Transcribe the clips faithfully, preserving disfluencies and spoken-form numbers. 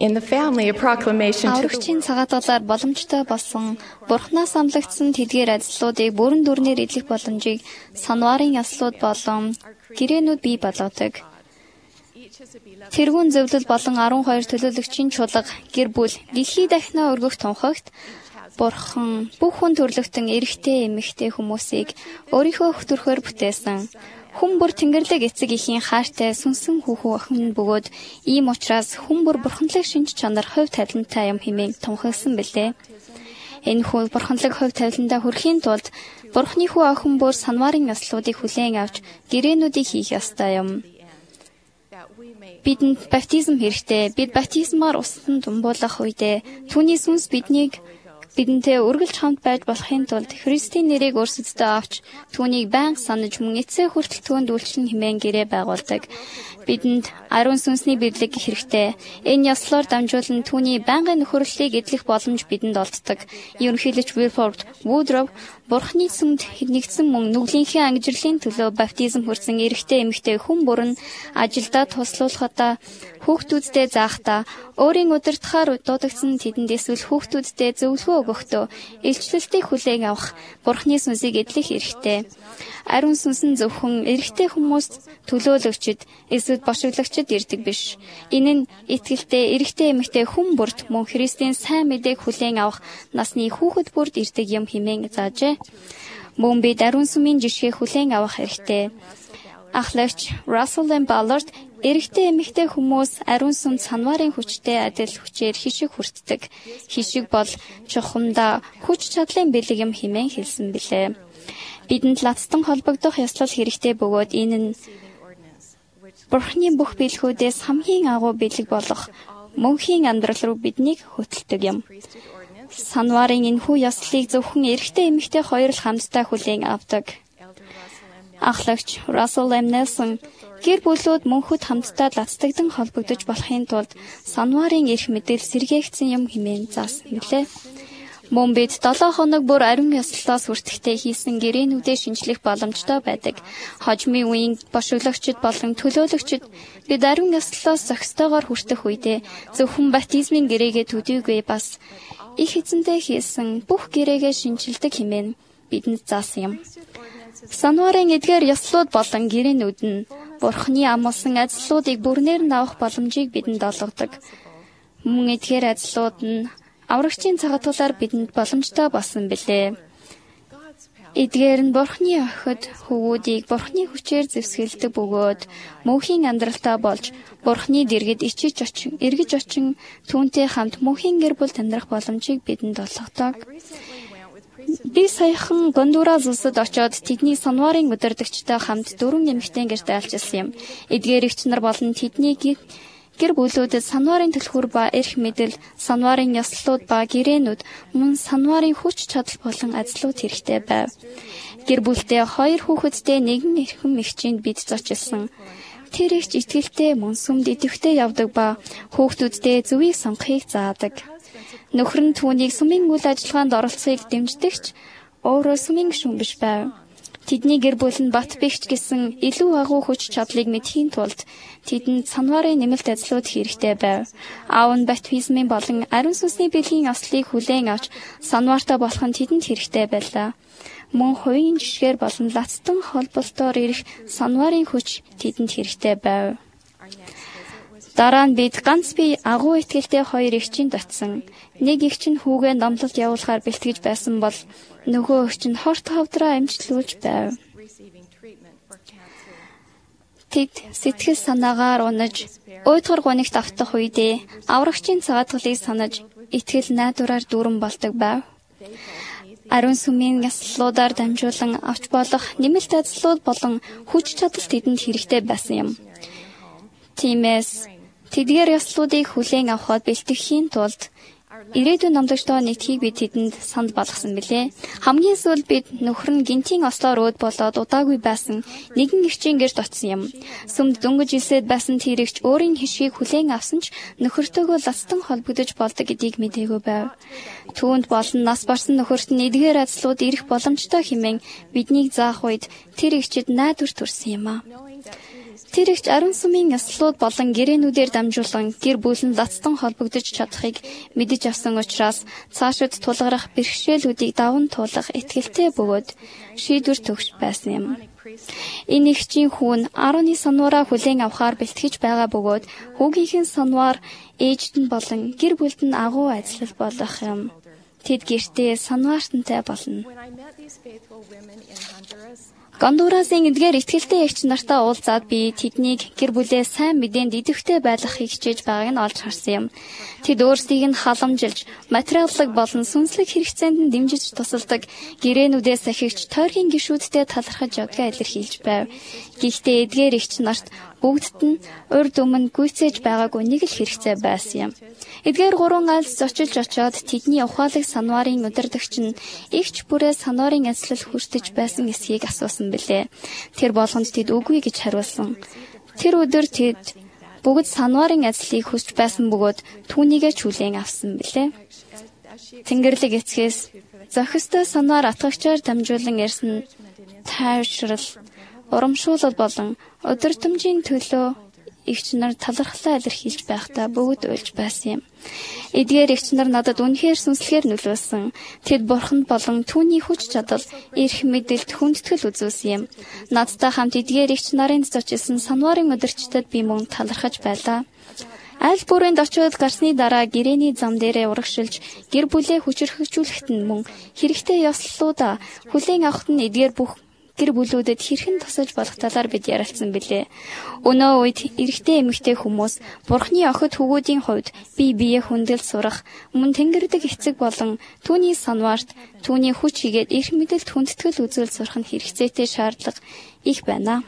in the family a proclamation to the Аврагчийн цагаатгалаар боломжтой болсон Бурханаас амлагдсан тэдгээр ажлуудыг бүрэн дүрнээр эдлэх боломжийг санварын яслууд болон гэрээнүүд бий болгодог. Тэргүүн зөвлөл болон арван хоёр төлөөлөгчийн чулга гэр бүл дэлхий дахинаа өргөх тунхагт Бурхан бүх хүн төрлөختөн эрэгтэй эмэгтэй хүмүүсийг өөрийнхөө хөтөрхөөр бүтээсэн. Хүн бүр Тэнгэрлэг эцэг эхийн хаартай сүнсэн хүүхэн охин бөгөөд ийм учраас хүн бүр бурханлаг шинж чанар хувь тавилантай юм хэмээн тунхагсан билээ. Энэ хүн бурханлаг хувь тавиландаа хүрэхийн тулд Бурханы хүү охин бүр санварын яслуудыг хүлээн авч гэрээнүүдийг хийх ёстой юм. Бидэнд баптизм хэрэгтэй. Бид баптизмаар устсан думбуулах үедээ түүний сүнс биднийг бидэнтэй үргэлж хамт байж болохын тулд Христийн нэрийг өөрсөддөө авч түүнийг байнга санаж мөн эцэг хүртэл түүнд үйлчлэн хэмээн гэрээ байгуулдаг. Бидэнд ариун сүнсний бидлэг хэрэгтэй. Энэ ёслоор дамжуулан түүний байнгын нөхөрлөлийг эдлэх боломж бидэнд олддог. Ерөнхийлөгч Wilford Woodruff Бурханы сүмд нэгдсэн мөн нүглийнхээ ангижирлын төлөө баптизм хүрсэн эрэгтэй эмэгтэй хүн бүрэн ажилдаа туслуулахадаа хүүхдүүддээ заахтаа өөрийн удирдахаар дуудагдсан тэдэнд эсвэл хүүхдүүддээ зөвлөгөө өгөхдөө илчлэлтийг хүлээн авах Бурханы сүнсийг эдлэх хэрэгтэй. Ариун сүнс нь зөвхөн эрэгтэй хүмүүст төлөөлөгчд эсвэл бошиглагчд ирдэг биш. Энэ нь итгэлтэй эрэгтэй эмэгтэй хүн бүрт мөн Христийн сайн мэдээг хүлээн авах насны хүүхэд бүрд ирдэг юм хэмээн заажээ. Мөн бид ариун сүмийн жишгийг хүлээн авах хэрэгтэй. Ахлагч Russell M. Ballard эрэгтэй эмэгтэй хүмүүс ариун сүмд санварын хүчтэй адил хүчээр хишиг хүртдэг. Хишиг бол чухамдаа хүч чадлын бэлэг юм хэмээн хэлсэн билээ. Бидэнд лацтан холбогдох ёслол хэрэгтэй бөгөөд энэ нь Бурханы бүх бэлгүүдээс хамгийн агуу бэлэг болох мөнхийн амьдрал руу биднийг хөтэлдэг юм. Санварын энэхүү ёслолыг зөвхөн эрэгтэй эмэгтэй хоёр л хамтдаа хүлээн авдаг. Ахлагч Russell M. Nelson гэр бүлүүд мөнхөд хамтдаа лацдагдан холбогдож болохын тулд санварын эрх мэдэл сэргээгдсэн юм хэмээн заасан билээ. Мөн бид долоо хоног бүр ариун ёслолоос хүртэхдээ хийсэн гэрээнүүдээ шинжлэх боломжтой байдаг. Хожмын үеийн бошиглагчид болон төлөөлөгчид бид ариун ёслолоос зохистойгоор хүртэх үедээ зөвхөн баптизмын гэрээгээ төдийгүй бас их эзэндээ хийсэн бүх гэрээгээ шинжилдэг хэмээн бидэнд заасан юм. Санварын эдгээр ёслууд болон гэрээнүүд нь Бурханы амласан ажлуудыг бүрнээр нь авах боломжийг бидэнд олгодог. Мөн эдгээр ажлууд нь аврагчийн цагаатгалаар бидэнд боломжтой болсон билээ. Эдгээр нь Бурханы охид хөвгүүдийг Бурханы хүчээр зэвсгэлдэг бөгөөд мөнхийн амьдралтаа болж Бурханы дэргэд ичиж очин, эргэж очин түүнтэй хамт мөнхийн гэр бүл амьдрах боломжийг бидэнд олгодог. Би саяхан Гондурас улсад очоод тэдний санварын удирдагчтай хамт дөрвөн эмэгтэй гэрт айлчилсан юм. Эдгээр эгч нар болон тэдний гэр бүлүүдэд санварын түлхүүр ба эрх мэдэл, санварын ёслолууд ба гэрээнүүд мөн санварын хүч чадал болон ажлууд хэрэгтэй байв. Гэр бүлдээ хоёр хүүхэдтэй нэгэн эрхэм эгчинд бид зочилсон. Тэр эгч итгэлтэй мөн сүмд идэвхтэй явдаг ба хүүхдүүддээ зөвийг сонгохыг заадаг. Нөхөр нь түүнийг сүмийн үйл ажиллагаанд оролцохыг дэмждэгч өөрөө сүмийн гишүүн биш байв. Тэдний гэр бүл нь бат бэгч гэсэн илүү агуу хүч чадлыг мэдхийн тулд тэдэнд санварын нэмэлт ажлууд хэрэгтэй байв. Аав нь баптизмын болон ариун сүнсний бэлгийн ослыг хүлээн авч санваартай болох нь тэдэнд хэрэгтэй байлаа. Мөн хувийн жишгээр болон лацтан холболтоор ирэх санварын хүч тэдэнд хэрэгтэй байв. Дараа нь бид ганц бие агуу итгэлтэй хоёр эгчинд очсон. Нэг эгч нь хүүгээ номлолт явуулахаар бэлтгэж байсан бол нөгөө эгч нь хорт хавдраа амжилуулж байв. Тэд сэтгэл санаагаар унаж, уйдгар гонигт автах үедээ аврагчийн цагаатгалыг санаж, итгэл найдвараар дүүрэн болдог байв. Ариун сүмийн яслуудаар дамжуулан авч болох нэмэлт ажлууд болон хүч чадал тэдэнд хэрэгтэй байсан юм. Тиймээс тэдгээр яслуудыг хүлээн авахд бэлтгэхийн тулд ирээдүйн номлогчдоо нэгтхийг бид тэдэнд санд болгосон билээ. Хамгийн сүүлд бид нөхөр нь гинтийн ослоор өөд болоод удаагүй байсан нэгэн эгчийн гэрт очсон юм. Сүмд дөнгөж илсээд байсан тэр эгч өөрийн хишгийг хүлээн авсан ч нөхөртөөгөө лацтан холбогдож болдог гэдгийг мэдээгүй байв. Түүнд болон нас барсан нөхөрт нь эдгээр ажлууд ирэх боломжтой хэмээн биднийг заах үед тэр эгчид найдвар төрсөн юм а. Тэр ихч ариун сүмийн ёслолууд болон гэрээнүүдээр дамжуулан гэр бүл нь лацтан холбогдож чадахыг мэдэж авсан учраас цаашид тулгарах бэрхшээлүүдийг даван туулах итгэлтэй бөгөөд шийдвэр төгс байсан юм. Энэ ихчийн хүүн Ароны санвараа хүлээн авахар бэлтгэж байгаа бөгөөд хүүгийнхэн санваар ээжд нь болон гэр бүлд нь агуу ажиллал болох юм. Тэд гэртээ санваартантай болно. Гондурасын эдгээр итгэлтэй эгч нартай уулзаад би тэднийг гэр бүлээ сайн мэдээнд идэвхтэй байлгахыг хичээж байгааг нь олж харсан юм. Тэд өөрсдийг нь халамжилж, материаллык болон сүнслэг хэрэгцээнд нь дэмжиж тусалдаг гэрээнүүдээ сахигч тойргийн гишүүдтэй талархаж явдгаа илэрхийлж байв. Гэхдээ эдгээр эгч нарт бүгдд нь урд өмнө гүйцээж байгаагүй нэг л хэрэгцээ байсан юм. Эдгээр гурван айлс зочилж очоод тэдний ухаалаг санварын удирдагч нь игч бүрээ санварын ажил хүртэж байсан эсхийг асуусан билээ. Тэр болгонд тэд үгүй гэж хариулсан. Тэр өдөр тэд бүгд санварын ажлыг хүсч байсан бөгөөд түүнийгээ хүлээн авсан билээ. Тэнгэрлэг эцгээс зохистой санвар атгагчаар дамжуулан ирсэн тайвшрал, урамшуулал болон удирдамжийн төлөө эгч нар талархлаа илэрхийлж байхдаа бүгд уйлж байсан юм. Эдгээр эгч нар надад үнэхээр сүнслэгээр нөлөөлсөн. Тэд бурханд болон түүний хүч чадал, эрх мэдэлд хүндэтгэл үзүүлсэн юм. Надтай хамт эдгээр эгч нарын зочилсон санварын удирчдад би мөн талархаж байлаа. Аль бүрээнд очиод гарсны дараа гэрээний зам дээрээ урагшилж, гэр бүлээ хүчрхэгжүүлэхэд нь мөн хэрэгтэй ёслолуудаа хүлээн авахт нь эдгээр бүх гэр бүлүүдэд хэрхэн тусалж болох талаар бид ярилцсан билээ. Өнөө үед эрэгтэй эмэгтэй хүмүүс Бурхны охид хүүгүүдийн хувьд бие биеэ хүндэл сурах, мөн Тэнгэрдэг эцэг болон түүний санваарт түүний хүч хийгээд эрх мэдэлд хүндэтгэл үзүүл сурах нь хэрэгцээтэй шаардлага их байна.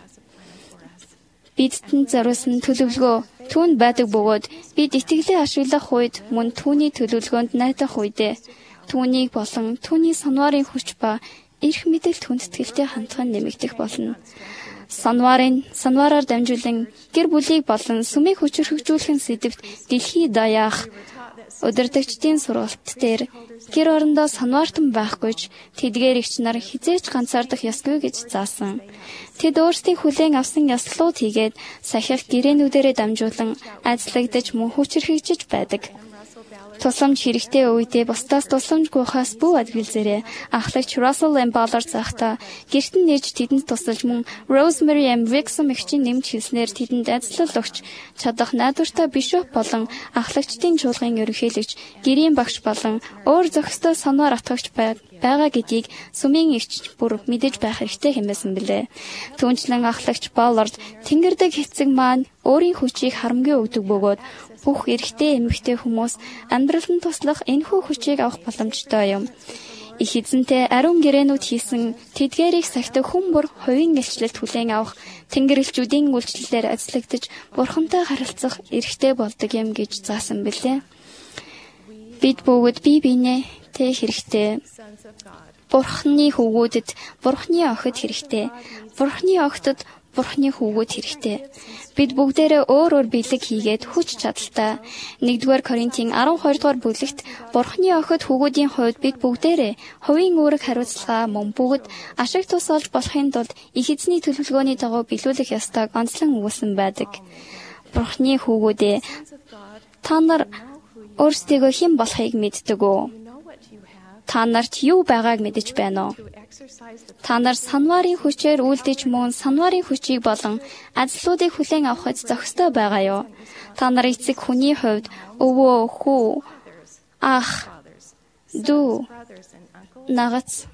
Бидтэн зориулсан төлөвлөгөө түүнд байдаг бөгөөд бид итгэлээ ашиглах үед мөн түүний төлөвлөгөөнд найдах үедээ түүнийг болон түүний санварын хүч ба эрх мэдэлд хүндэтгэлтэй хандхан нэмэгдэх болно. Санварын санвараар дамжуулан гэр бүлийг болон сүмийг хүчрхэгжүүлэх сэдвт дэлхий даяах удирдагчдын сургалт дээр гэр орондоо санваартан байхгүйч тэдгээр эгч нар хизээч ганцаардах ёсгүй гэж заасан. Тэд өөрсдийн хүлээн авсан ёслолууд хийгээд сахих гэрээнүүдээрээ дамжуулан ажиллагдаж мөн хүчрхэгжиж байдаг. Тусламж хэрэгтэй үедээ бусдаас тусламж гуйхаас бүү адгэлзээрээ ахлагч Russell M. Ballard захта гэртэн нээж тэдэнд тусалж мөн Rosemary M. Wixom эгчийн нэмж хэлснээр тэдэнд ажиллал өгч чадах найдвартай бишоп болон ахлагчдын чуулгын ерөнхийлөгч, гэрийн багш болон өөр зохистой санвар атгагч байгаа гэдгийг сүмийн эгч бүр мэдэж байх хэрэгтэй хэмээсэн билээ. Түүнчлэн ахлагч Ballard Тэнгэрдэг эцэг маань өөрийн хүчийг харамгүй өгдөг бөгөөд бүх эрэгтэй эмэгтэй хүмүүс амьдралд нь туслах энэхүү хүчийг авах боломжтой юм. Их эзэнтэй ариун гэрээнүүд хийсэн тэдгээрийг сахидаг хүн бүр хувийн гэлчлэлт хүлээн авах, тэнгэрлэгчүүдийн үйлчлэлээр ажиллагдаж бурхантай харилцах эрхтэй болдог юм гэж заасан билээ. Бид бүгд бие биенээ хэрэгтэй. Бурхны хүүгүүдэд Бурхны охид хэрэгтэй. Бурхны охидод Бурхны хүүгүүд хэрэгтэй. Бид бүгдээрээ өөр өөр бэлэг хийгээд хүч чадaltaй. нэгдүгээр Коринтын арван хоёр дугаар бүлэгт Бурхны охид хүүгүүдийн хувьд бид бүгдээрээ хувийн үүрэг хариуцлага мөн бүгд ашиг тус олж болохын тулд их эзний төлөвлөгөөний дагуу биелүүлэх ёстойг онцлон өгүүлсэн байдаг. Бурхны хүүгүүдээ та нар өөрсдийгөө хэн болохыг мэддэг үү? Та нарт юу байгааг мэдэж байна уу? Та нар санварын хүчээр үйлдэж мөн санварын хүчийг болон ажлуудыг хүлээн авахд зохистой байгаа юу? Та нар эцэг хүний хувьд өвөө, хүү, ах, дүү, нагац,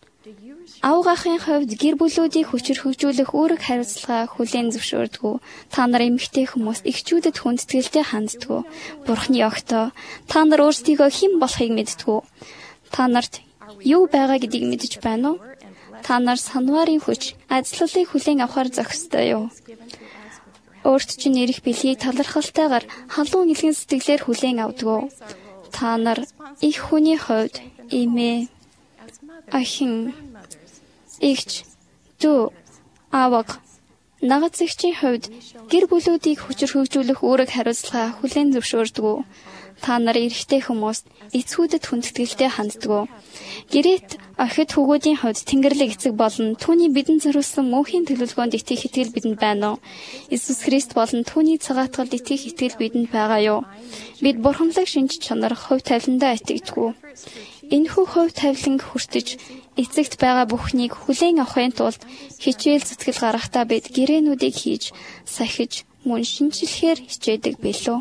авгахын хувьд гэр бүлүүдийг хүчрхэгжүүлэх үүрэг хариуцлага хүлээн зөвшөөрдөг. Та нар эмэгтэй хүмүүст эхчүүдэд хүндэтгэлтэй ханддаг. Бурхны огтоо та нар өөрсдийгөө хэн болохыг мэддэг. Та нарт юу байгаа гэдгийг мэдэж байна уу? Та нар санварын хүч, ажлалыг хүлээн авахар зохистой юу? Өөрт чинь ирэх бэлгийг талархалтайгаар халуун илгэн сэтгэлээр хүлээн авдаг. Та нар их хүний хувьд эмээ, ахин, эгч, дүү, аавг, нагац эгчийн хувьд гэр бүлүүдийг хүчрхэгжүүлэх үүрэг хариуцлага хүлээн зөвшөөрдөг. та нар эрэгтэй хүмүүст эцгүүдэд хүндэтгэлтэй ханддаг. Гэрээт охид хүүгүүдийн хувьд Тэнгэрлэг эцэг болон түүний бидэнд зориулсан мөнхийн төлөвлөгөөнд итгэх итгэл бидэнд байна уу? Иесус Христ болон түүний цагаатгалд итгэх итгэл бидэнд байгаа юу? Бид бурханлаг шинж чанар хувь тавиландаа итгэдэг. Энэхүү хувь тавилан хүртэж эцэгт байгаа бүхнийг хүлээн авахын тулд хичээл зүтгэл гаргахдаа бид гэрээнүүдийг хийж, сахиж, мөн шинжилэхээр хичээдэг билүү.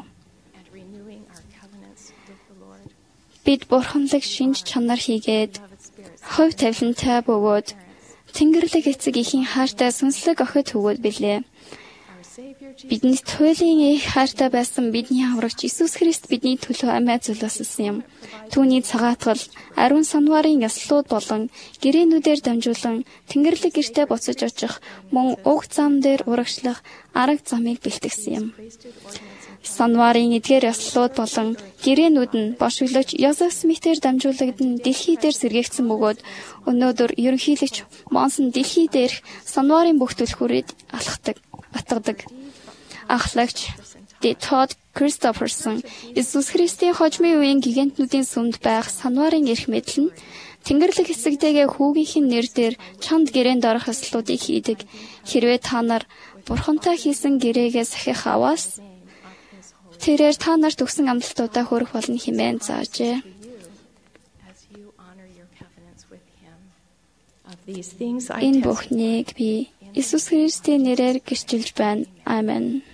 Бид бурханлаг шинж чанар хийгээд хувь тавилантай бөгөөд Тэнгэрлэг эцэг ихийн хайртай сүнслэг охид хөвгүүд билээ. Биднээс туйлын их хайртай байсан бидний аврагч Иесус Христ бидний төлөө амиа зулаасан юм. Түүний цагаатгал, ариун санварын яслууд болон гэрээнүүдээр дамжуулан Тэнгэрлэг гэртээ буцаж очих, мөн уг зам дээр урагшлах арга замыг бэлтгэсэн юм. Санварын эдгээр яслууд болон гэрээнүүд нь бошиглож Йозеф Смитээр дамжуулагдсан дэлхий дээр сэргээгдсэн бөгөөд өнөөдөр ерөнхийлөгч Монсон дэлхий дээрх санварын бүх түлхүүрийг алхдаг, батгадаг. Ахлагч Todd Christopherson Иесус Христийн хожмын үеийн гигантнүүдийн сүмд байх санварын эрх мэдэл нь Тэнгэрлэг хэсэгтэйгээ хүүгийнхэн нэр дээр чанд гэрээнд орох ёслуудыг хийдэг. Хэрвээ та нар бурхантай хийсэн гэрээгээ сахих аваас тэрээр та нарт өгсөн амлалтуудаа хүрэх болно хэмээн заажээ. Энэ бүхнийг би Иесус Христийн нэрээр гэрчилж байна. Амен.